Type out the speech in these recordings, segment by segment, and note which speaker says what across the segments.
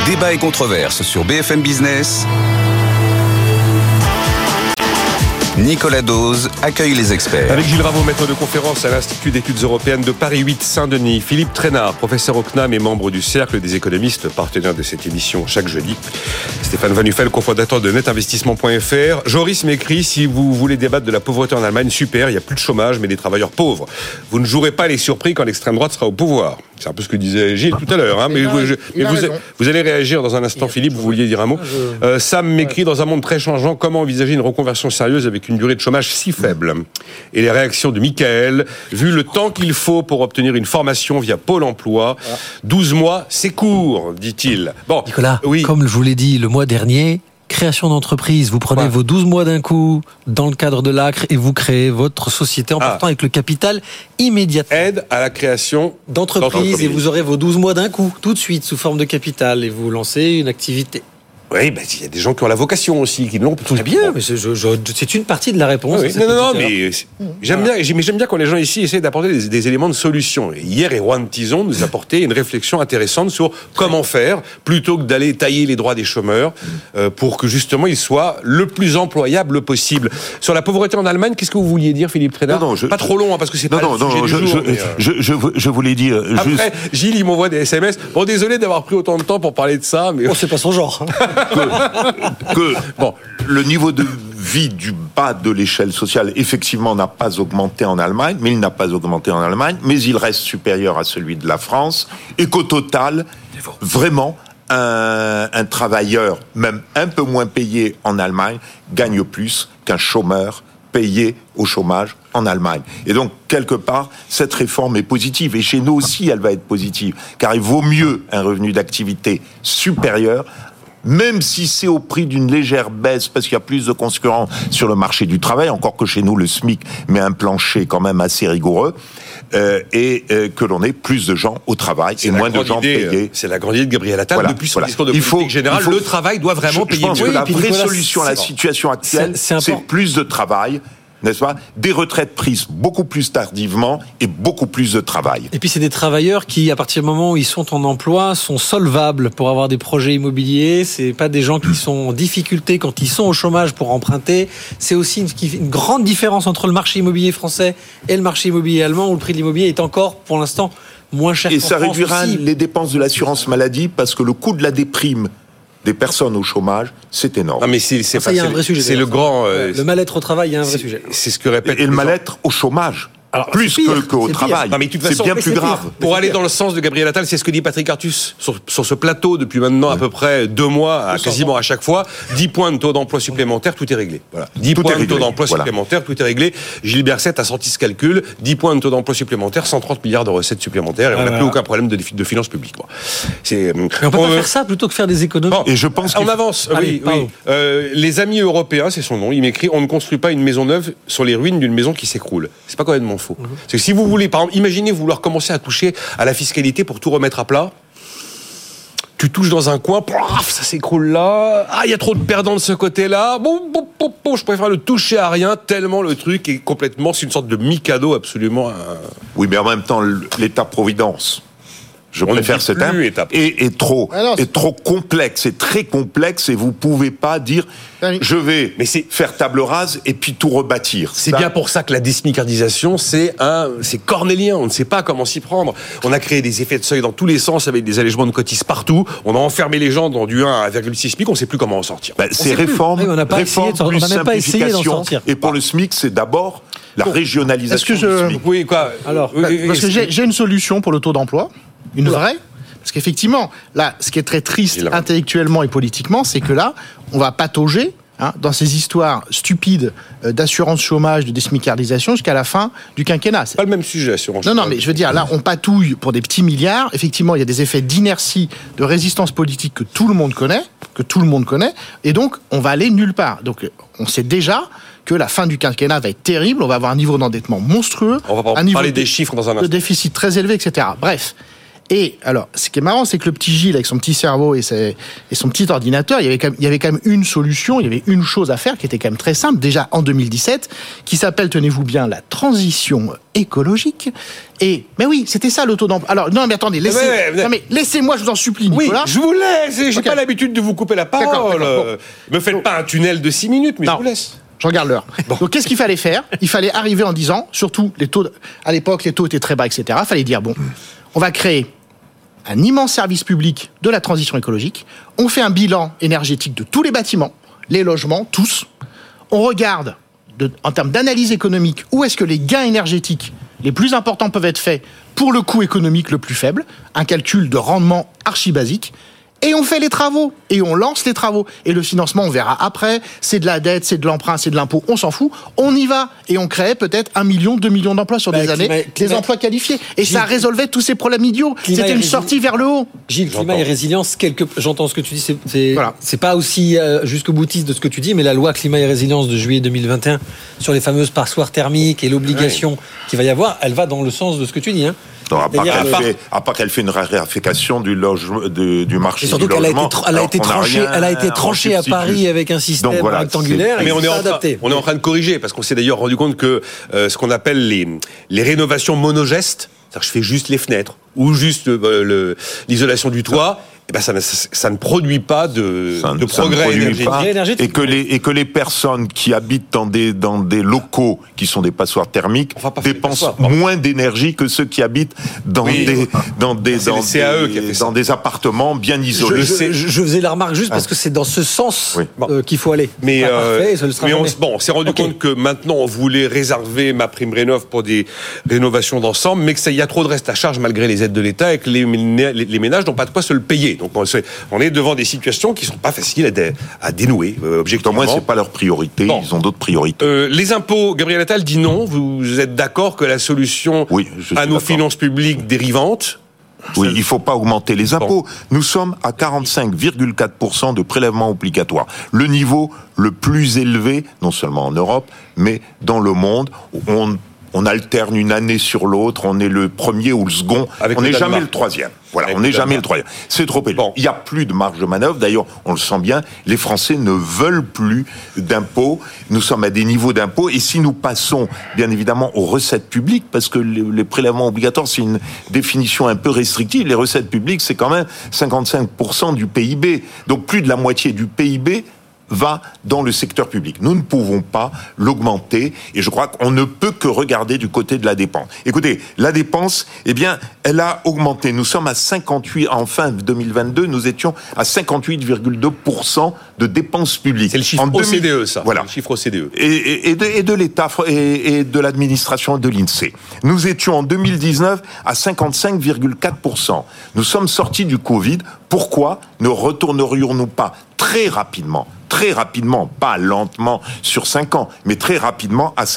Speaker 1: Débat et controverse sur BFM Business. Nicolas Dose accueille les experts.
Speaker 2: Avec Gilles Raveau, maître de conférence à l'Institut d'études européennes de Paris 8 Saint-Denis. Philippe Trainard, professeur au CNAM et membre du Cercle des économistes, partenaire de cette émission chaque jeudi. Stéphane Van Nuffel, cofondateur de netinvestissement.fr. Joris m'écrit, si vous voulez débattre de la pauvreté en Allemagne, super, il n'y a plus de chômage, mais des travailleurs pauvres. Vous ne jouerez pas les surpris quand l'extrême droite sera au pouvoir. C'est un peu ce que disait Gilles tout à l'heure. Mais vous allez réagir dans un instant, Philippe, vous vouliez dire un mot. Sam m'écrit, dans un monde très changeant, comment envisager une reconversion sérieuse avec une durée de chômage si faible? Et les réactions de Michael, vu le temps qu'il faut pour obtenir une formation via Pôle emploi, 12 mois, c'est court, dit-il.
Speaker 3: Bon, Nicolas, comme je vous l'ai dit le mois dernier, création d'entreprise, vous prenez vos 12 mois d'un coup dans le cadre de l'ACRE et vous créez votre société en partant avec le capital immédiatement.
Speaker 2: Aide à la création
Speaker 3: d'entreprise et vous aurez vos 12 mois d'un coup, tout de suite, sous forme de capital, et vous lancez une activité.
Speaker 2: Oui, il y a des gens qui ont la vocation aussi, qui l'ont.
Speaker 3: Très bien, mais c'est une partie de la réponse.
Speaker 2: Oui, non, mais j'aime bien quand les gens ici essaient d'apporter des éléments de solution. Et hier, Erwan Tison nous apportait une réflexion intéressante sur comment faire, plutôt que d'aller tailler les droits des chômeurs, pour que justement ils soient le plus employables possible. Sur la pauvreté en Allemagne, qu'est-ce que vous vouliez dire, Philippe Trainard? Pas trop long, parce que c'est pas le sujet du jour.
Speaker 4: Je voulais dire.
Speaker 2: Après, Gilles, il m'envoie des SMS. Bon, désolé d'avoir pris autant de temps pour parler de ça, mais
Speaker 3: c'est pas son genre.
Speaker 4: Le niveau de vie du bas de l'échelle sociale, effectivement, n'a pas augmenté en Allemagne, mais il reste supérieur à celui de la France, et qu'au total, vraiment, un travailleur, même un peu moins payé en Allemagne, gagne plus qu'un chômeur payé au chômage en Allemagne. Et donc, quelque part, cette réforme est positive. Et chez nous aussi, elle va être positive. Car il vaut mieux un revenu d'activité supérieur, même si c'est au prix d'une légère baisse, parce qu'il y a plus de concurrence sur le marché du travail, encore que chez nous, le SMIC met un plancher quand même assez rigoureux, et que l'on ait plus de gens au travail et moins de gens payés.
Speaker 2: C'est la grande idée de Gabriel Attal depuis son discours de politique générale. Le travail doit vraiment payer.
Speaker 4: Je pense que la vraie solution à la situation actuelle, c'est plus de travail, n'est-ce pas? Des retraites prises beaucoup plus tardivement et beaucoup plus de travail.
Speaker 3: Et puis c'est des travailleurs qui, à partir du moment où ils sont en emploi, sont solvables pour avoir des projets immobiliers. C'est pas des gens qui sont en difficulté quand ils sont au chômage pour emprunter. C'est aussi une grande différence entre le marché immobilier français et le marché immobilier allemand, où le prix de l'immobilier est encore, pour l'instant, moins cher qu'en France.
Speaker 4: Et ça réduira les dépenses de l'assurance maladie, parce que le coût de la déprime des personnes au chômage, c'est énorme.
Speaker 2: Ah, mais il y a un vrai sujet. C'est le grand.
Speaker 3: Le mal-être au travail, il y a un vrai sujet.
Speaker 2: C'est ce que répète.
Speaker 4: Et le mal-être au chômage. Alors, plus qu'au travail.
Speaker 2: Non, mais c'est bien plus grave. Pour aller dans le sens de Gabriel Attal, c'est ce que dit Patrick Artus sur ce plateau depuis maintenant à peu près 2 mois, quasiment à chaque fois. 10 points de taux d'emploi supplémentaires, tout est réglé. Voilà. 10 points de taux d'emploi supplémentaires, tout est réglé. Gilles Berset a sorti ce calcul. 10 points de taux d'emploi supplémentaires, 130 milliards de recettes supplémentaires, et on n'a plus aucun problème de finances publiques.
Speaker 3: Mais on peut pas faire ça plutôt que faire des économies.
Speaker 2: Et je pense qu'on avance. Oui. Les amis européens, c'est son nom. Il m'écrit: on ne construit pas une maison neuve sur les ruines d'une maison qui s'écroule. C'est pas complètement faux. C'est que si vous voulez, par exemple, imaginez vouloir commencer à toucher à la fiscalité pour tout remettre à plat. Tu touches dans un coin, ça s'écroule là. Ah, il y a trop de perdants de ce côté-là. Je préfère le toucher à rien, tellement le truc est complètement, c'est une sorte de mikado absolument.
Speaker 4: Oui, mais en même temps, l'État-providence, je préfère ce terme, est trop complexe, c'est très complexe, et vous pouvez pas dire je vais faire table rase et puis tout rebâtir.
Speaker 2: C'est bien pour ça que la désmicardisation, c'est cornélien, on ne sait pas comment s'y prendre. On a créé des effets de seuil dans tous les sens avec des allègements de cotises partout, on a enfermé les gens dans du 1 à 1,6 SMIC, on ne sait plus comment en sortir.
Speaker 4: C'est réforme, plus simplification, et pour le SMIC, c'est d'abord la régionalisation du SMIC.
Speaker 5: Oui, quoi. Alors, parce que j'ai une solution pour le taux d'emploi. Une vraie, parce qu'effectivement, là, ce qui est très triste intellectuellement et politiquement, c'est que là, on va patauger dans ces histoires stupides d'assurance chômage, de désmicardisation jusqu'à la fin du quinquennat.
Speaker 2: C'est pas le même sujet, assurance
Speaker 5: chômage. Non, mais je veux dire, là, on patouille pour des petits milliards. Effectivement, il y a des effets d'inertie, de résistance politique que tout le monde connaît, et donc, on va aller nulle part. Donc, on sait déjà que la fin du quinquennat va être terrible, on va avoir un niveau d'endettement monstrueux,
Speaker 2: on va parler des chiffres dans un instant,
Speaker 5: de déficit très élevé, etc. Bref. Et alors, ce qui est marrant, c'est que le petit Gilles, avec son petit cerveau et son petit ordinateur, il y avait quand même une solution, il y avait une chose à faire qui était quand même très simple, déjà en 2017, qui s'appelle, tenez-vous bien, la transition écologique. Mais oui, c'était ça le taux d'emploi. Alors, non, mais attendez, laissez-moi, je vous en supplie, Nicolas.
Speaker 2: Oui, je vous laisse, j'ai pas l'habitude de vous couper la parole. D'accord. Me faites pas un tunnel de 6 minutes, mais je vous laisse.
Speaker 5: Je regarde l'heure. Bon. Donc, qu'est-ce qu'il fallait faire ? Il fallait arriver en disant, surtout, à l'époque, les taux étaient très bas, etc. Il fallait dire, on va créer un immense service public de la transition écologique. On fait un bilan énergétique de tous les bâtiments, les logements, tous. On regarde, en termes d'analyse économique, où est-ce que les gains énergétiques les plus importants peuvent être faits pour le coût économique le plus faible. Un calcul de rendement archi-basique. Et on fait les travaux, et on lance les travaux. Et le financement, on verra après, c'est de la dette, c'est de l'emprunt, c'est de l'impôt, on s'en fout. On y va, et on crée peut-être 1 million, 2 millions d'emplois sur des années, des emplois qualifiés. Et ça résolvait tous ces problèmes idiots. C'était une sortie vers le haut.
Speaker 3: Gilles, climat et résilience, j'entends ce que tu dis, c'est pas aussi jusqu'au boutiste de ce que tu dis, mais la loi climat et résilience de juillet 2021 sur les fameuses passoires thermiques et l'obligation qu'il va y avoir, elle va dans le sens de ce que tu dis, hein.
Speaker 4: Non, à part qu'elle fait une raréfaction du marché
Speaker 3: surtout
Speaker 4: du logement.
Speaker 3: Elle a été tranchée à Paris avec un système rectangulaire.
Speaker 2: Mais on est en train de corriger, parce qu'on s'est d'ailleurs rendu compte que ce qu'on appelle les rénovations monogestes, c'est-à-dire que je fais juste les fenêtres ou juste l'isolation du toit, ça ne produit pas de progrès énergétique.
Speaker 4: Et que les personnes qui habitent dans des locaux qui sont des passoires thermiques dépensent moins d'énergie que ceux qui habitent dans des appartements bien isolés.
Speaker 3: Je faisais la remarque juste parce que c'est dans ce sens qu'il faut aller.
Speaker 2: Mais on s'est rendu compte que maintenant on voulait réserver MaPrimeRénov' pour des rénovations d'ensemble, mais qu'il y a trop de reste à charge malgré les aides de l'État et que les ménages n'ont pas de quoi se le payer. Donc on est devant des situations qui ne sont pas faciles à dénouer, objectivement.
Speaker 4: Au moins, ce n'est pas leur priorité, ils ont d'autres priorités.
Speaker 2: Les impôts, Gabriel Attal dit non. Vous êtes d'accord que la solution à nos finances publiques dérivantes...
Speaker 4: Oui, il ne faut pas augmenter les impôts. Nous sommes à 45,4% de prélèvements obligatoires. Le niveau le plus élevé, non seulement en Europe, mais dans le monde. On alterne une année sur l'autre, on est le premier ou le second, on n'est jamais le troisième. Voilà, on n'est jamais le troisième. C'est trop élevé. Il n'y a plus de marge de manœuvre. D'ailleurs, on le sent bien, les Français ne veulent plus d'impôts. Nous sommes à des niveaux d'impôts. Et si nous passons, bien évidemment, aux recettes publiques, parce que les prélèvements obligatoires, c'est une définition un peu restrictive. Les recettes publiques, c'est quand même 55% du PIB. Donc plus de la moitié du PIB va dans le secteur public. Nous ne pouvons pas l'augmenter et je crois qu'on ne peut que regarder du côté de la dépense. Écoutez, la dépense, elle a augmenté. Nous sommes à 58, en fin 2022, nous étions à 58,2% de dépenses publiques.
Speaker 2: C'est le chiffre OCDE, ça.
Speaker 4: Voilà.
Speaker 2: Le chiffre OCDE.
Speaker 4: Et de l'État et de l'administration et de l'INSEE. Nous étions en 2019 à 55,4%. Nous sommes sortis du Covid. Pourquoi ne retournerions-nous pas très rapidement, pas lentement sur 5 ans, mais très rapidement à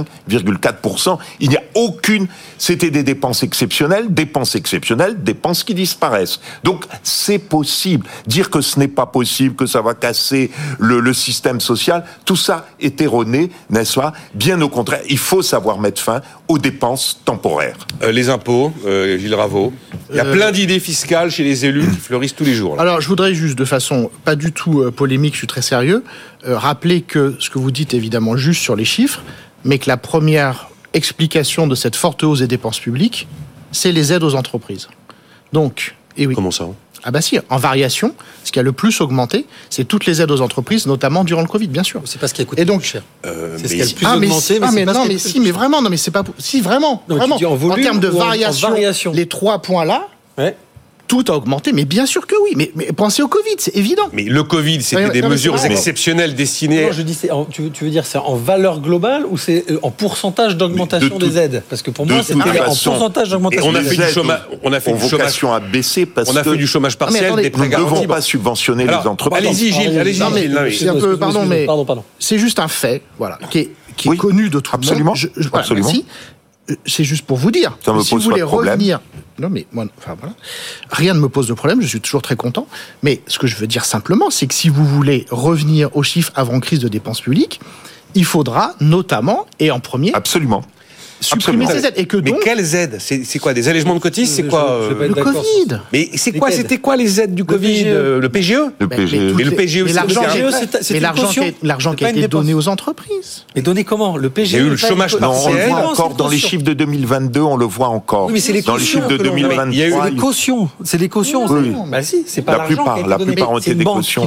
Speaker 4: 55,4%. Il n'y a c'était des dépenses exceptionnelles, dépenses qui disparaissent. Donc, c'est possible. Dire que ce n'est pas possible, que ça va casser le système social, tout ça est erroné, n'est-ce pas ? Bien au contraire, il faut savoir mettre fin aux dépenses temporaires.
Speaker 2: Les impôts, Gilles Raveau. Il y a plein d'idées fiscales chez les élus qui fleurissent tous les jours. Là.
Speaker 5: Alors, je voudrais juste, de façon pas du tout polémique, je suis très sérieux, rappeler que ce que vous dites est évidemment juste sur les chiffres, mais que la première explication de cette forte hausse des dépenses publiques, c'est les aides aux entreprises. Donc, oui.
Speaker 2: Comment ça ?
Speaker 5: Ah bah si, en variation, ce qui a le plus augmenté, c'est toutes les aides aux entreprises, notamment durant le Covid, bien sûr.
Speaker 3: C'est pas ce qui a coûté plus cher. C'est ce qui a le plus augmenté,
Speaker 5: mais c'est pas... Si, vraiment, en termes de variation, les 3 points là... Ouais. Tout a augmenté, mais bien sûr que oui. Mais pensez au Covid, c'est évident.
Speaker 2: Mais le Covid, c'était des mesures exceptionnelles destinées...
Speaker 3: Non, je dis, tu veux dire, c'est en valeur globale ou c'est en pourcentage d'augmentation des aides ? Parce que pour moi, c'était en pourcentage d'augmentation des aides.
Speaker 4: On a fait du chômage à baisser parce que...
Speaker 2: On a fait du chômage partiel, des prêts garantis.
Speaker 4: Nous ne devons pas subventionner les entreprises.
Speaker 2: Allez-y, Gilles.
Speaker 5: Pardon. C'est juste un fait, voilà, qui est connu de tout le monde.
Speaker 4: Absolument.
Speaker 5: C'est juste pour vous dire.
Speaker 4: Ça me pose pas de problème.
Speaker 5: Non, mais moi, voilà. Rien ne me pose de problème, je suis toujours très content. Mais ce que je veux dire simplement, c'est que si vous voulez revenir aux chiffres avant crise de dépenses publiques, il faudra notamment, et en premier...
Speaker 4: Absolument.
Speaker 5: supprimer ces aides. Et que donc,
Speaker 2: mais quelles aides ? C'est quoi ? Des allègements de cotises ? C'est quoi
Speaker 5: le Covid.
Speaker 2: Mais c'est quoi ? C'était quoi les aides du Covid ? Le PGE ?
Speaker 4: Le PGE.
Speaker 2: Mais le PGE,
Speaker 5: c'est l'argent qui a été donné aux entreprises.
Speaker 3: Mais donné comment ? Le PGE.
Speaker 2: Il y a eu le chômage partiel.
Speaker 4: On le voit encore dans les chiffres de 2022, on le voit encore.
Speaker 3: Oui, mais c'est les
Speaker 4: dans les chiffres de 2023.
Speaker 3: Il y a eu des cautions. C'est des cautions.
Speaker 4: Oui.
Speaker 3: Bah si, c'est pas l'argent qui a été donné.
Speaker 4: La plupart ont été des cautions.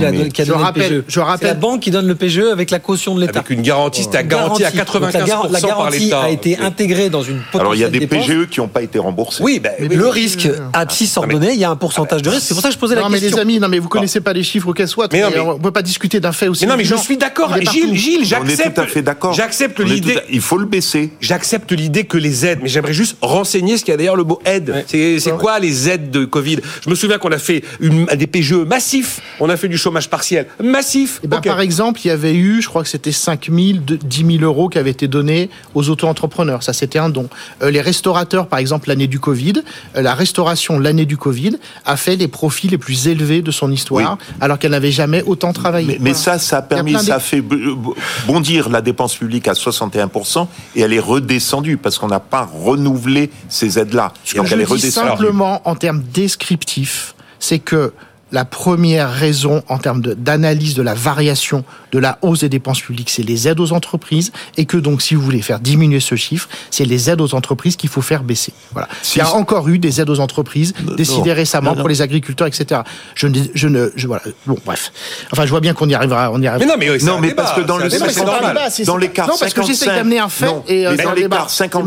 Speaker 3: Je rappelle, c'est la banque qui donne le PGE avec la caution de l'État.
Speaker 2: Avec une garantie, c'était garantie à 95%
Speaker 3: la
Speaker 2: par l'État.
Speaker 3: a été intégrée dans une potentielle
Speaker 4: Alors il y a des
Speaker 3: dépense.
Speaker 4: PGE qui n'ont pas été remboursés.
Speaker 2: Oui,
Speaker 3: le risque a si s'ordonné, il y a un pourcentage de risque. C'est pour ça que je posais la question.
Speaker 5: Non mais les amis, vous connaissez pas les chiffres qu'elles soient. On ne peut pas discuter d'un fait aussi.
Speaker 2: Mais non, mais je suis d'accord. Gilles, j'accepte.
Speaker 4: On est tout à fait d'accord.
Speaker 2: J'accepte l'idée.
Speaker 4: Il faut le baisser.
Speaker 2: J'accepte l'idée que les aides, mais j'aimerais juste renseigner ce qu'il y a derrière le mot aide. C'est quoi les aides de Covid ? Je me souviens qu'on a fait des PGE massifs. On a fait du chômage partiel massif.
Speaker 5: Par exemple, il y avait eu, je crois que c'était 5 000, 10 000 euros qui avaient été donnés aux auto-entrepreneurs. Ça, c'était un don. Les restaurateurs, par exemple, l'année du Covid, la restauration, l'année du Covid, a fait les profits les plus élevés de son histoire, alors qu'elle n'avait jamais autant travaillé.
Speaker 4: Mais ça a permis, ça a fait bondir la dépense publique à 61%, et elle est redescendue, parce qu'on n'a pas renouvelé ces aides-là.
Speaker 5: Ce que je dis simplement, en termes descriptifs, c'est que la première raison en termes d'analyse de la variation de la hausse des dépenses publiques, c'est les aides aux entreprises, et que donc, si vous voulez faire diminuer ce chiffre, c'est les aides aux entreprises qu'il faut faire baisser. Voilà. Il y a encore eu des aides aux entreprises décidées récemment pour les agriculteurs, etc. Voilà. Bon, bref. Enfin, je vois bien qu'on y arrivera.
Speaker 4: Mais parce que dans le 55, dans l'écart 55,
Speaker 5: non, parce que j'essaie d'amener un fait.
Speaker 4: Mais dans l'écart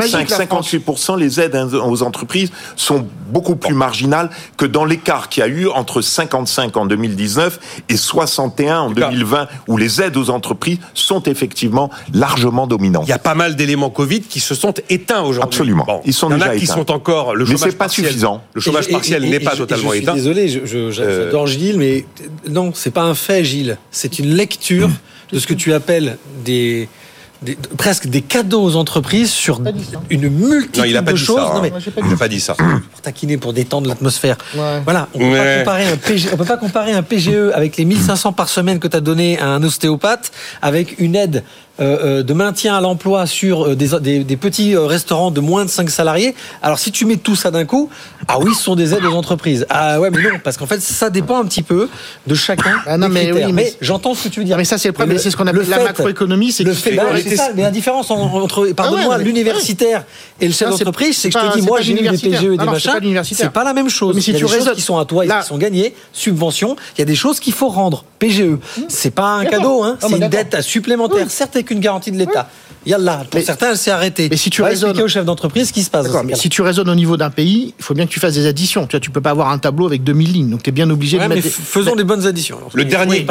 Speaker 4: 55-58%, les aides aux entreprises sont beaucoup plus marginales que dans l'écart qu'il y a eu entre 55 en 2019 et 61 en 2020, où les aides aux entreprises sont effectivement largement dominantes.
Speaker 2: Il y a pas mal d'éléments Covid qui se sont éteints aujourd'hui.
Speaker 4: Absolument.
Speaker 2: Bon,
Speaker 4: ils sont déjà éteints.
Speaker 2: Qui sont encore le
Speaker 4: chômage
Speaker 2: partiel.
Speaker 4: Pas suffisant.
Speaker 2: Le chômage partiel n'est pas totalement éteint.
Speaker 3: Je suis désolé, j'adore Gilles, mais non, c'est pas un fait, Gilles. C'est une lecture de ce que tu appelles presque des cadeaux aux entreprises sur une multitude de choses.
Speaker 2: Non, mais il n'a pas dit ça.
Speaker 3: Pour taquiner, pour détendre l'atmosphère. Ouais. Voilà, on ne peut pas comparer un PGE avec les 1500 par semaine que tu as donné à un ostéopathe avec une aide de maintien à l'emploi sur des petits restaurants de moins de 5 salariés. Alors si tu mets tout ça d'un coup, ce sont des aides aux entreprises. Ah ouais, mais non, parce qu'en fait ça dépend un petit peu de chacun. Mais j'entends ce que tu veux dire.
Speaker 5: Mais ça c'est le problème, c'est ce qu'on appelle la macroéconomie, c'est
Speaker 3: mais la différence entre l'universitaire et le chef d'entreprise, c'est que je te dis, moi j'ai eu des PGE et des machins, c'est pas la même chose. Il y a des choses qui sont à toi et qui sont gagnées, subventions, il y a des choses qu'il faut rendre, PGE. C'est pas un cadeau, c'est une dette supplémentaire, certes avec une garantie de l'État. Yallah, pour certains, elle s'est arrêtée. Mais si tu raisonnes au chef d'entreprise ce qui se passe.
Speaker 5: Mais si tu raisonnes au niveau d'un pays, il faut bien que tu fasses des additions. Tu peux pas avoir un tableau avec 2000 lignes. Donc tu es bien obligé de mettre.
Speaker 3: Faisons des bonnes additions.
Speaker 2: Le dernier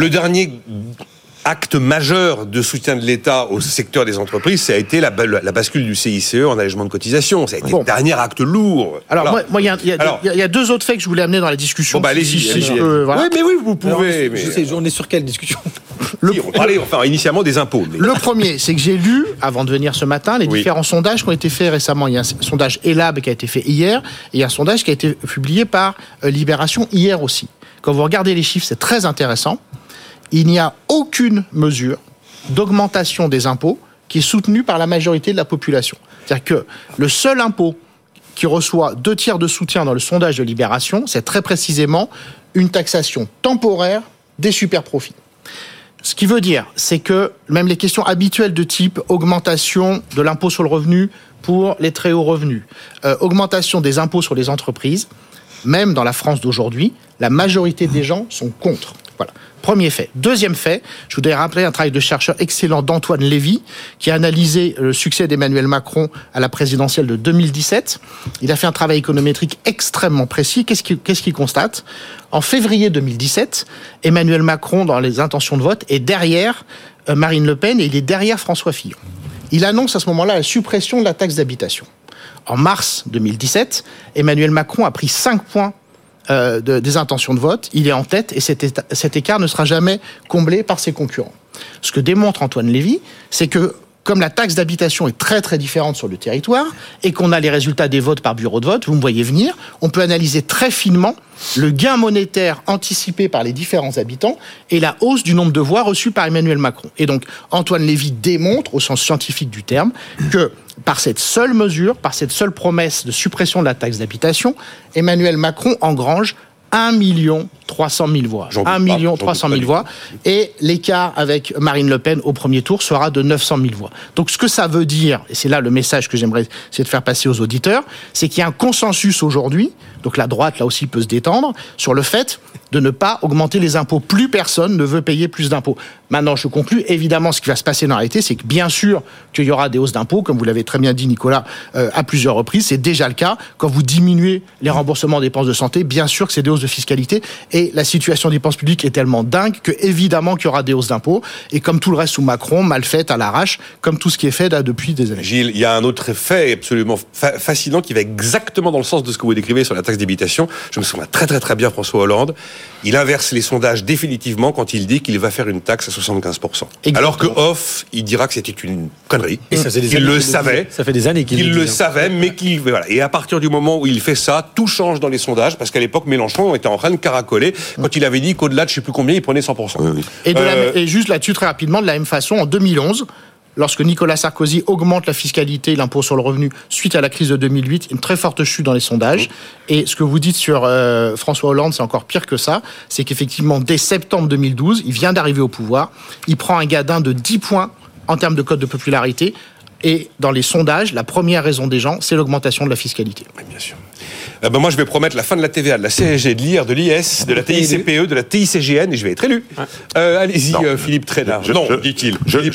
Speaker 2: acte majeur de soutien de l'État au secteur des entreprises, ça a été la bascule du CICE en allègement de cotisation. Ça a été le dernier acte lourd.
Speaker 5: Alors, il y a deux autres faits que je voulais amener dans la discussion.
Speaker 2: Bon, allez-y. Oui, vous pouvez.
Speaker 3: On est sur quelle discussion ?
Speaker 2: On parlait initialement des impôts.
Speaker 5: Le premier, c'est que j'ai lu, avant de venir ce matin, les différents sondages qui ont été faits récemment. Il y a un sondage ELAB qui a été fait hier, et il y a un sondage qui a été publié par Libération hier aussi. Quand vous regardez les chiffres, c'est très intéressant. Il n'y a aucune mesure d'augmentation des impôts qui est soutenue par la majorité de la population. C'est-à-dire que le seul impôt qui reçoit 2/3 de soutien dans le sondage de Libération, c'est très précisément une taxation temporaire des superprofits. Ce qui veut dire, c'est que même les questions habituelles de type augmentation de l'impôt sur le revenu pour les très hauts revenus, augmentation des impôts sur les entreprises, même dans la France d'aujourd'hui, la majorité des gens sont contre. Voilà. Premier fait. Deuxième fait, je voudrais rappeler un travail de chercheur excellent d'Antoine Lévy, qui a analysé le succès d'Emmanuel Macron à la présidentielle de 2017. Il a fait un travail économétrique extrêmement précis. Qu'est-ce qu'il constate ? En février 2017, Emmanuel Macron, dans les intentions de vote, est derrière Marine Le Pen et il est derrière François Fillon. Il annonce à ce moment-là la suppression de la taxe d'habitation. En mars 2017, Emmanuel Macron a pris 5 points des intentions de vote, il est en tête et cet écart ne sera jamais comblé par ses concurrents. Ce que démontre Antoine Lévy, c'est que comme la taxe d'habitation est très très différente sur le territoire et qu'on a les résultats des votes par bureau de vote, vous me voyez venir, on peut analyser très finement le gain monétaire anticipé par les différents habitants et la hausse du nombre de voix reçues par Emmanuel Macron. Et donc Antoine Lévy démontre, au sens scientifique du terme, que par cette seule mesure, par cette seule promesse de suppression de la taxe d'habitation, Emmanuel Macron engrange 1 300 000 voix. 1 300 000 voix. Et l'écart avec Marine Le Pen au premier tour sera de 900 000 voix. Donc ce que ça veut dire, et c'est là le message que j'aimerais essayer de faire passer aux auditeurs, c'est qu'il y a un consensus aujourd'hui, donc la droite là aussi peut se détendre, sur le fait de ne pas augmenter les impôts. Plus personne ne veut payer plus d'impôts. Maintenant, je conclus. Évidemment, ce qui va se passer dans la réalité, c'est que bien sûr qu'il y aura des hausses d'impôts, comme vous l'avez très bien dit, Nicolas, à plusieurs reprises. C'est déjà le cas. Quand vous diminuez les remboursements des dépenses de santé, bien sûr que c'est des hausses de fiscalité. Et la situation des dépenses publiques est tellement dingue que, évidemment, qu'il y aura des hausses d'impôts. Et comme tout le reste sous Macron, mal fait à l'arrache, comme tout ce qui est fait là depuis des années.
Speaker 2: Gilles, il y a un autre effet absolument fascinant qui va exactement dans le sens de ce que vous décrivez sur la taxe d'habitation. Je me souviens très très très bien François Hollande. Il inverse les sondages définitivement quand il dit qu'il va faire une taxe à 75%. Exactement. Alors que off, il dira que c'était une connerie.
Speaker 3: Et ça fait des
Speaker 2: années le savait.
Speaker 3: Ça fait des années qu'il
Speaker 2: le savait, mais qu'il voilà. Et à partir du moment où il fait ça, tout change dans les sondages, parce qu'à l'époque, Mélenchon était en train de caracoler quand il avait dit qu'au-delà de je sais plus combien, il prenait 100%.
Speaker 4: Oui.
Speaker 5: Et juste là-dessus, très rapidement, de la même façon, en 2011, lorsque Nicolas Sarkozy augmente la fiscalité, l'impôt sur le revenu, suite à la crise de 2008, une très forte chute dans les sondages. Et ce que vous dites sur François Hollande, c'est encore pire que ça. C'est qu'effectivement, dès septembre 2012, il vient d'arriver au pouvoir. Il prend un gadin de 10 points en termes de cote de popularité. Et dans les sondages, la première raison des gens, c'est l'augmentation de la fiscalité.
Speaker 2: Oui, bien sûr. Moi, je vais promettre la fin de la TVA, de la CSG, de l'IR, de l'IS, de la TICPE, de la TICGN, et je vais être élu. Allez-y, Philippe Trainard. Dit-il.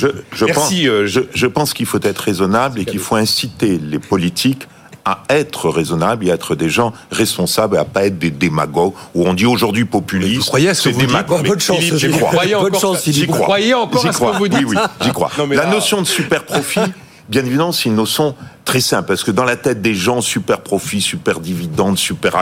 Speaker 4: Je pense qu'il faut être raisonnable et qu'il faut inciter les politiques à être raisonnables et à être des gens responsables et à pas être des démagogues où on dit aujourd'hui populiste.
Speaker 2: Vous croyez à ce que vous dites?
Speaker 3: Bonne chance,
Speaker 2: j'y crois.
Speaker 3: J'y
Speaker 2: crois. Vous croyez encore à ce que vous dites?
Speaker 4: Oui, j'y crois. La notion de super profit, bien évidemment, c'est une notion très simple, parce que dans la tête des gens, super profit, super dividende, super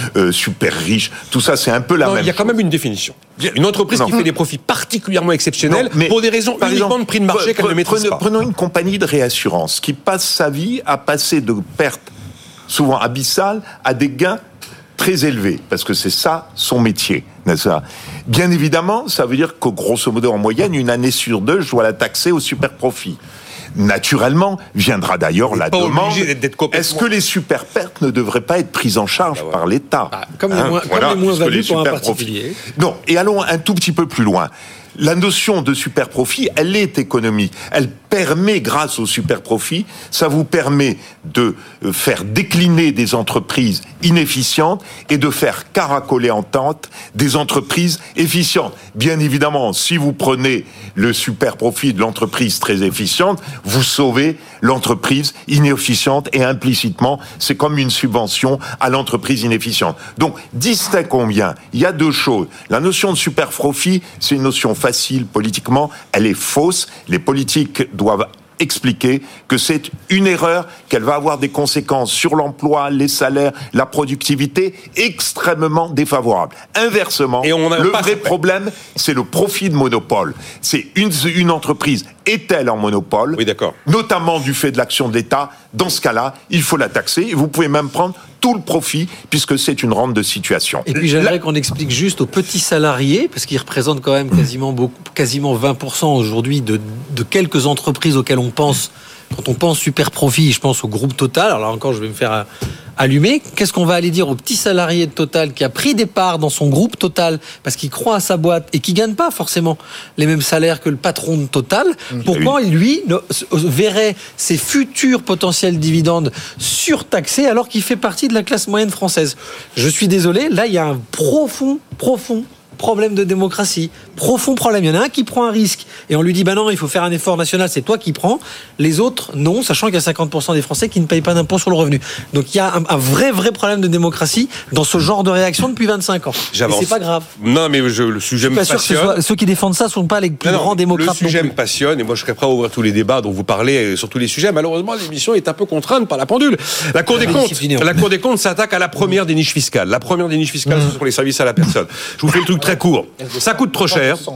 Speaker 4: riche, tout ça, c'est un peu la même chose.
Speaker 2: Il y a quand même une définition. Une entreprise qui fait des profits particulièrement exceptionnels pour des raisons uniquement de prix de marché qu'elle ne maîtrise pas.
Speaker 4: Prenons une compagnie de réassurance qui passe sa vie à passer de pertes souvent abyssales à des gains très élevés, parce que c'est ça son métier, n'est-ce pas? Bien évidemment, ça veut dire que grosso modo, en moyenne, une année sur deux, je dois la taxer au super profit. Naturellement, viendra d'ailleurs la demande, est-ce que les super pertes ne devraient pas être prises en charge par l'État?
Speaker 3: Comme les moins-values pour un particulier.
Speaker 4: Non, et allons un tout petit peu plus loin. La notion de super profit, elle est économique. Elle permet, grâce au super profit, ça vous permet de faire décliner des entreprises inefficientes et de faire caracoler en tente des entreprises efficientes. Bien évidemment, si vous prenez le super profit de l'entreprise très efficiente, vous sauvez l'entreprise inefficiente et implicitement, c'est comme une subvention à l'entreprise inefficiente. Donc, distinguons bien. Il y a deux choses. La notion de super profit, c'est une notion facile politiquement, elle est fausse. Les politiques doivent expliquer que c'est une erreur, qu'elle va avoir des conséquences sur l'emploi, les salaires, la productivité extrêmement défavorables. Inversement, le vrai problème, c'est le profit de monopole. C'est une entreprise est-elle en monopole,
Speaker 2: oui, d'accord,
Speaker 4: notamment du fait de l'action de l'État. Dans ce cas-là, il faut la taxer et vous pouvez même prendre tout le profit puisque c'est une rente de situation.
Speaker 3: Et puis j'aimerais qu'on explique juste aux petits salariés, parce qu'ils représentent quand même quasiment 20% aujourd'hui de quelques entreprises auxquelles on pense quand on pense super profit. Je pense au groupe Total. Alors là encore, je vais me faire allumer. Qu'est-ce qu'on va aller dire au petit salarié de Total qui a pris des parts dans son groupe Total parce qu'il croit à sa boîte et qui gagne pas forcément les mêmes salaires que le patron de Total? Pourquoi lui verrait ses futurs potentiels dividendes surtaxés alors qu'il fait partie de la classe moyenne française? Je suis désolé, là il y a un profond problème de démocratie, profond problème. Il y en a un qui prend un risque et on lui dit bah non, il faut faire un effort national, c'est toi qui prends. Les autres non, sachant qu'il y a 50% des Français qui ne payent pas d'impôt sur le revenu. Donc il y a un vrai problème de démocratie dans ce genre de réaction depuis 25 ans.
Speaker 2: J'avance.
Speaker 3: Et c'est pas grave.
Speaker 2: Non, mais le sujet me passionne.
Speaker 3: Sûr que ceux qui défendent ça sont pas les plus grands démocrates.
Speaker 2: Le sujet me passionne et moi je serais prêt à ouvrir tous les débats dont vous parlez sur tous les sujets. Malheureusement, l'émission est un peu contrainte par la pendule. La Cour des comptes s'attaque à la première des niches fiscales. La première des niches fiscales, ce sont les services à la personne. Je vous fais le truc très court. Ça coûte trop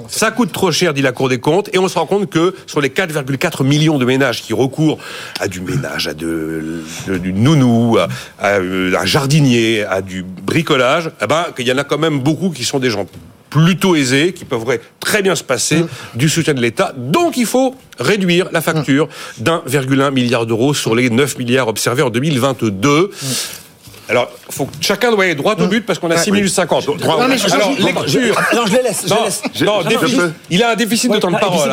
Speaker 2: cher, dit la Cour des comptes, et on se rend compte que sur les 4,4 millions de ménages qui recourent à du ménage, à du nounou, à un jardinier, à du bricolage, qu'il y en a quand même beaucoup qui sont des gens plutôt aisés, qui pourraient très bien se passer du soutien de l'État. Donc il faut réduire la facture d'1,1 milliard d'euros sur les 9 milliards observés en 2022. Alors, chacun doit aller droit au but parce qu'on a 6 minutes 50. Alors, lecture.
Speaker 3: Non, je les laisse.
Speaker 2: Il a un déficit de temps de parole.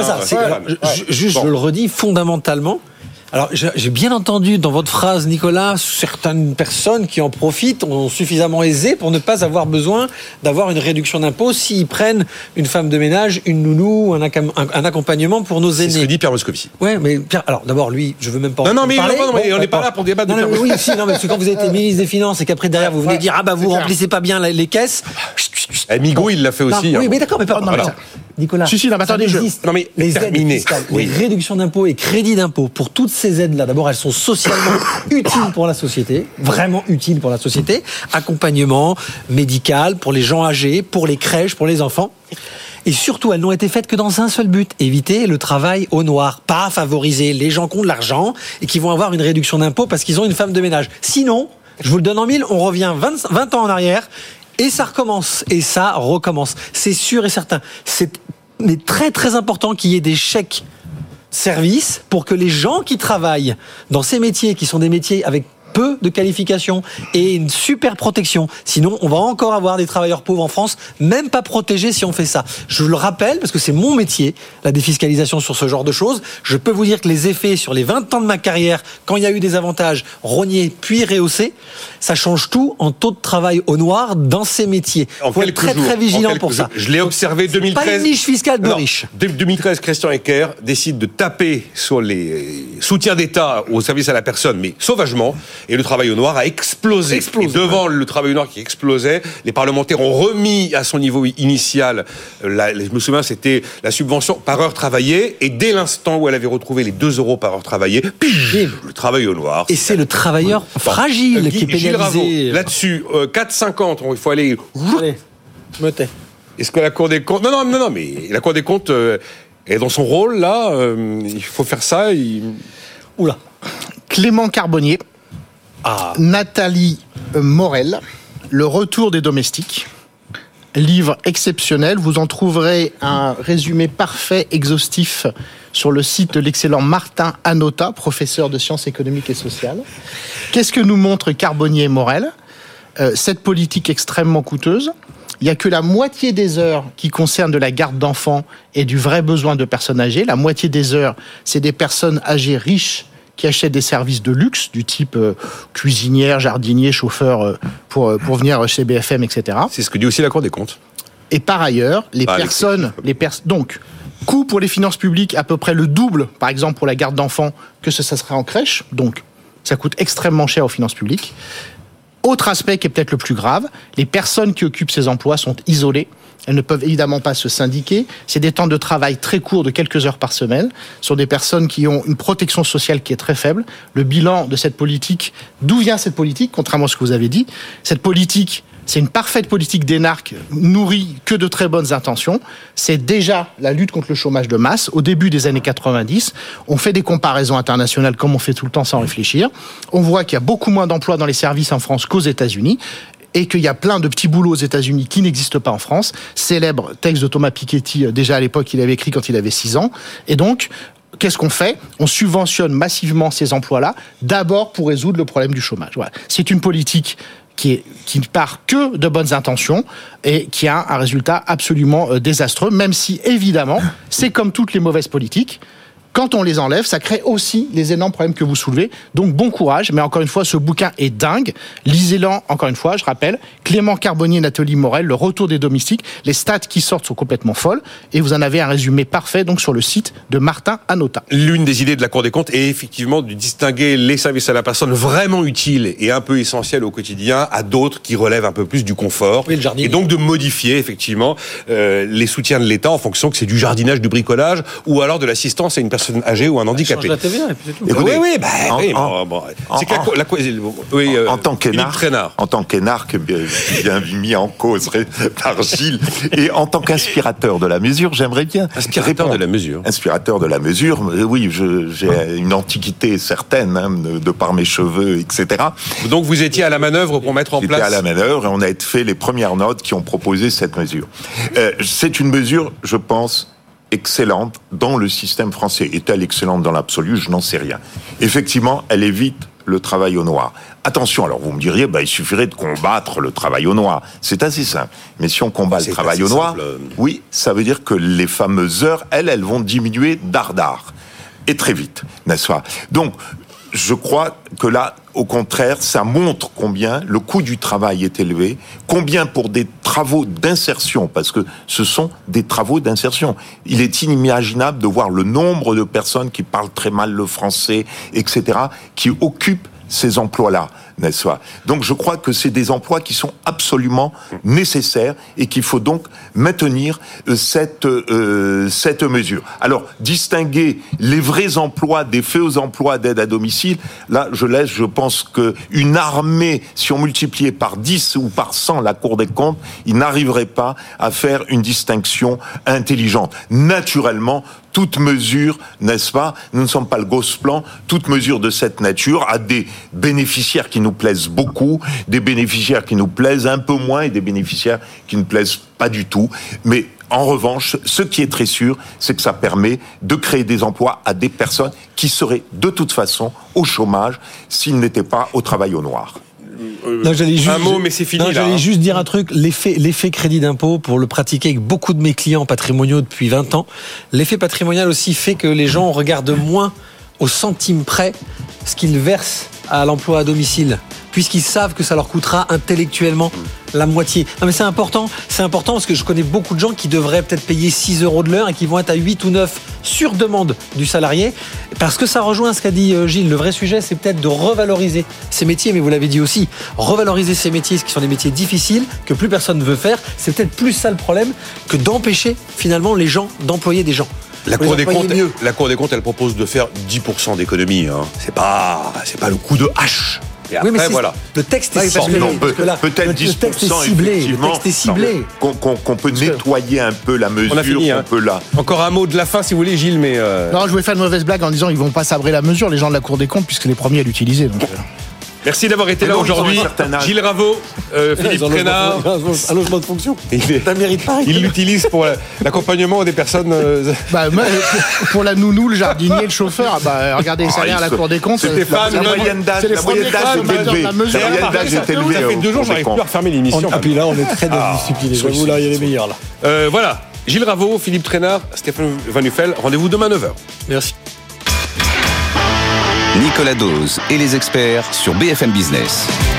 Speaker 3: Je le redis fondamentalement. Alors, j'ai bien entendu dans votre phrase, Nicolas, certaines personnes qui en profitent ont suffisamment aisé pour ne pas avoir besoin d'avoir une réduction d'impôt s'ils prennent une femme de ménage, une nounou, un accompagnement pour nos aînés.
Speaker 2: C'est ce que dit Pierre Moscovici.
Speaker 3: Ouais, mais Pierre, alors d'abord, lui, je veux même pas en
Speaker 2: parler. Mais on n'est pas là pour débattre de Pierre Moscovici.
Speaker 3: Oui, si, non, mais parce que quand vous êtes ministre des Finances et qu'après derrière vous venez dire vous remplissez pas bien les caisses.
Speaker 2: Migaud, il l'a fait aussi.
Speaker 3: Oui, mais d'accord, mais pas. Nicolas,
Speaker 5: attendez,
Speaker 3: les aides fiscales, les réductions d'impôts et crédits d'impôts, pour toutes ces aides-là, d'abord, elles sont socialement utiles pour la société, vraiment utiles pour la société, accompagnement médical pour les gens âgés, pour les crèches, pour les enfants. Et surtout, elles n'ont été faites que dans un seul but, éviter le travail au noir, pas favoriser les gens qui ont de l'argent et qui vont avoir une réduction d'impôts parce qu'ils ont une femme de ménage. Sinon, je vous le donne en mille, on revient 20 ans en arrière. Et ça recommence, et ça recommence. C'est sûr et certain. C'est très très important qu'il y ait des chèques services pour que les gens qui travaillent dans ces métiers, qui sont des métiers avec peu de qualifications et une super protection. Sinon, on va encore avoir des travailleurs pauvres en France, même pas protégés si on fait ça. Je le rappelle, parce que c'est mon métier, la défiscalisation sur ce genre de choses. Je peux vous dire que les effets sur les 20 ans de ma carrière, quand il y a eu des avantages rognés puis rehaussés, ça change tout en taux de travail au noir dans ces métiers. Il faut être très très vigilant pour ça.
Speaker 2: Je l'ai observé 2013.
Speaker 3: Pas une niche fiscale de riches.
Speaker 2: 2013, Christian Ecker décide de taper sur les soutiens d'État au service à la personne, mais sauvagement. Et le travail au noir a explosé. Et devant le travail au noir qui explosait, les parlementaires ont remis à son niveau initial, je me souviens, c'était la subvention par heure travaillée, et dès l'instant où elle avait retrouvé les 2 euros par heure travaillée, le travail au noir.
Speaker 3: Et c'est le travailleur fragile qui est pénalisé.
Speaker 2: Là-dessus, 4,50, il faut aller...
Speaker 3: Allez, me tais.
Speaker 2: Est-ce que la Cour des comptes... Non, mais la Cour des comptes est dans son rôle, là, il faut faire ça.
Speaker 3: Oula.
Speaker 5: Clément Carbonnier. Nathalie Morel, Le retour des domestiques, livre exceptionnel. Vous en trouverez un résumé parfait, exhaustif, sur le site de l'excellent Martin Anotta, professeur de sciences économiques et sociales. Qu'est-ce que nous montrent Carbonnier et Morel ? Cette politique extrêmement coûteuse. Il n'y a que la moitié des heures qui concernent de la garde d'enfants et du vrai besoin de personnes âgées. La moitié des heures, c'est des personnes âgées riches qui achètent des services de luxe du type cuisinière, jardinier, chauffeur pour venir chez BFM, etc.
Speaker 2: C'est ce que dit aussi la Cour des comptes.
Speaker 5: Et par ailleurs, donc, coût pour les finances publiques à peu près le double, par exemple pour la garde d'enfants, que ça serait en crèche. Donc, ça coûte extrêmement cher aux finances publiques. Autre aspect qui est peut-être le plus grave, les personnes qui occupent ces emplois sont isolées. Elles ne peuvent évidemment pas se syndiquer. C'est des temps de travail très courts, de quelques heures par semaine. Ce sont des personnes qui ont une protection sociale qui est très faible. Le bilan de cette politique, d'où vient cette politique, contrairement à ce que vous avez dit ? Cette politique, c'est une parfaite politique d'énarque, nourrie que de très bonnes intentions. C'est déjà la lutte contre le chômage de masse. Au début des années 90, on fait des comparaisons internationales comme on fait tout le temps sans réfléchir. On voit qu'il y a beaucoup moins d'emplois dans les services en France qu'aux États-Unis, et qu'il y a plein de petits boulots aux États-Unis qui n'existent pas en France. Célèbre texte de Thomas Piketty, déjà à l'époque, il avait écrit quand il avait 6 ans. Et donc, qu'est-ce qu'on fait ? On subventionne massivement ces emplois-là, d'abord pour résoudre le problème du chômage. Voilà. C'est une politique qui ne part que de bonnes intentions et qui a un résultat absolument désastreux, même si, évidemment, c'est comme toutes les mauvaises politiques. Quand on les enlève, ça crée aussi les énormes problèmes que vous soulevez. Donc, bon courage. Mais encore une fois, ce bouquin est dingue. Lisez-le, encore une fois, je rappelle. Clément Carbonnier, Nathalie Morel, Le retour des domestiques. Les stats qui sortent sont complètement folles. Et vous en avez un résumé parfait, donc, sur le site de Martin Anotta.
Speaker 2: L'une des idées de la Cour des comptes est effectivement de distinguer les services à la personne vraiment utiles et un peu essentiels au quotidien à d'autres qui relèvent un peu plus du confort.
Speaker 3: Oui, le jardinier.
Speaker 2: Et donc, de modifier, effectivement, les soutiens de l'État en fonction que c'est du jardinage, du bricolage ou alors de l'assistance à une personne personne âgée ou un handicapé.
Speaker 3: La TVA, et puis c'est tout.
Speaker 4: Écoutez,
Speaker 2: en
Speaker 4: tant qu'énarque bien mis en cause par Gilles, et en tant qu'inspirateur de la mesure, j'aimerais bien
Speaker 2: Inspirateur de la mesure.
Speaker 4: Inspirateur de la mesure, oui, j'ai une antiquité certaine, hein, de par mes cheveux, etc.
Speaker 2: Donc vous étiez à la manœuvre pour mettre en place...
Speaker 4: J'étais à la manœuvre et on a fait les premières notes qui ont proposé cette mesure. C'est une mesure, je pense, excellente dans le système français. Est-elle excellente dans l'absolu? Je n'en sais rien. Effectivement, elle évite le travail au noir. Attention, alors vous me diriez, il suffirait de combattre le travail au noir. C'est assez simple. Mais si on combat le travail au noir, oui, ça veut dire que les fameuses heures, elles vont diminuer dardard. Et très vite, n'est-ce pas? Donc, je crois que là, au contraire, ça montre combien le coût du travail est élevé, combien pour des travaux d'insertion, parce que ce sont des travaux d'insertion. Il est inimaginable de voir le nombre de personnes qui parlent très mal le français, etc., qui occupent ces emplois-là, n'est-ce pas? Donc je crois que c'est des emplois qui sont absolument nécessaires et qu'il faut donc maintenir cette mesure. Alors, distinguer les vrais emplois des faux emplois d'aide à domicile, là, je pense qu'une armée, si on multipliait par 10 ou par 100 la Cour des comptes, il n'arriverait pas à faire une distinction intelligente. Naturellement, toute mesure, n'est-ce pas, nous ne sommes pas le Gosplan, toute mesure de cette nature a des bénéficiaires qui nous plaisent beaucoup, des bénéficiaires qui nous plaisent un peu moins et des bénéficiaires qui ne plaisent pas du tout. Mais en revanche, ce qui est très sûr, c'est que ça permet de créer des emplois à des personnes qui seraient de toute façon au chômage s'ils n'étaient pas au travail au noir.
Speaker 3: Non,
Speaker 2: un mot, mais c'est fini.
Speaker 3: Non, j'allais juste dire un truc. L'effet crédit d'impôt, pour le pratiquer avec beaucoup de mes clients patrimoniaux depuis 20 ans, l'effet patrimonial aussi fait que les gens regardent moins au centime près ce qu'ils versent à l'emploi à domicile, puisqu'ils savent que ça leur coûtera intellectuellement la moitié. Non mais c'est important parce que je connais beaucoup de gens qui devraient peut-être payer 6 € de l'heure et qui vont être à 8 ou 9 sur demande du salarié, parce que ça rejoint ce qu'a dit Gilles. Le vrai sujet, c'est peut-être de revaloriser ces métiers, mais vous l'avez dit aussi, revaloriser ces métiers, ce qui sont des métiers difficiles, que plus personne ne veut faire, c'est peut-être plus ça le problème que d'empêcher finalement les gens d'employer des gens.
Speaker 2: La Cour des comptes, elle propose de faire 10% d'économie. Hein. C'est pas le coup de hache. Et après,
Speaker 3: oui, mais
Speaker 2: voilà.
Speaker 3: Le texte est ciblé.
Speaker 4: Peut-être 10%,
Speaker 3: le texte est ciblé. Le texte est ciblé.
Speaker 4: Qu'on peut nettoyer un peu la mesure.
Speaker 2: On a fini. Encore un mot de la fin, si vous voulez, Gilles. Mais
Speaker 5: Non, je voulais faire une mauvaise blague en disant ils vont pas sabrer la mesure, les gens de la Cour des comptes, puisque les premiers à l'utiliser. Donc,
Speaker 2: Merci d'avoir été là aujourd'hui. Gilles Raveau, Philippe Trénard.
Speaker 3: Un logement de fonction.
Speaker 2: Il l'utilise pour l'accompagnement des personnes.
Speaker 4: Pour la nounou, le jardinier, le chauffeur. Regardez les salaires à la Cour des comptes.
Speaker 2: La
Speaker 4: moyenne d'âge est élevée.
Speaker 2: Ça fait 2 jours, j'arrive plus à refermer l'émission.
Speaker 3: Et puis là, on est très disciplinés. J'avoue, là, il y a les meilleurs là.
Speaker 2: Voilà. Gilles Raveau, Philippe Trénard, Stéphane Van Nuffel. Rendez-vous demain 9h.
Speaker 3: Merci.
Speaker 1: Nicolas Dose et les experts sur BFM Business.